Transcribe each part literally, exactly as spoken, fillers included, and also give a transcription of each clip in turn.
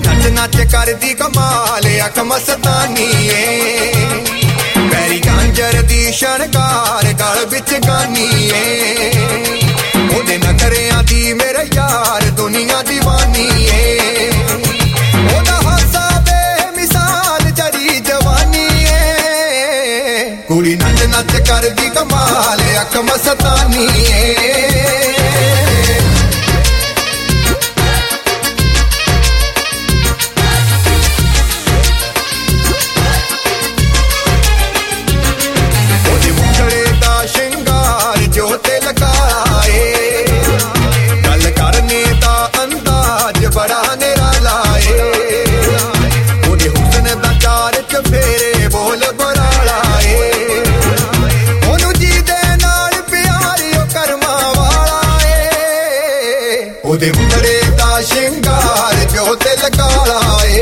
नच नच करदी कमाल अख मस्तानी पैरी गांजर दी शणकार गल विच गानी ओदे नखरियां दी मेरे यार दुनिया दीवानी ओदा हासा बेमिसाल जरी जवानी कुड़ी नच नच करदी कमाल अख मस्तानी ओदे मुंडे दा शिंगार जो दिल काला ए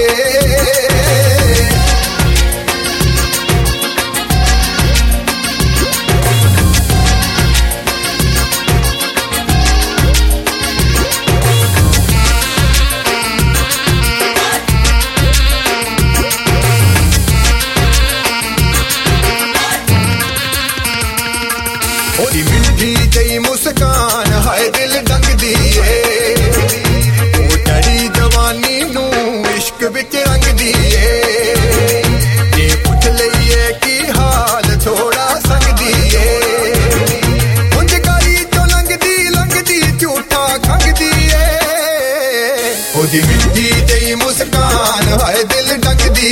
ओदी मिठी जई मुस्कान हाय दिल डंगदी ए विच रंगदी जे पुछ लईए की हाल थोड़ा संगदी उंज कारी चो लंघदी लंघदी झूठा खंगदी ओदी मिठी जई मुस्कान हाय दिल डंगदी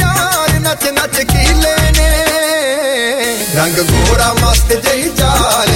रंग गोरा मस्त जही चाल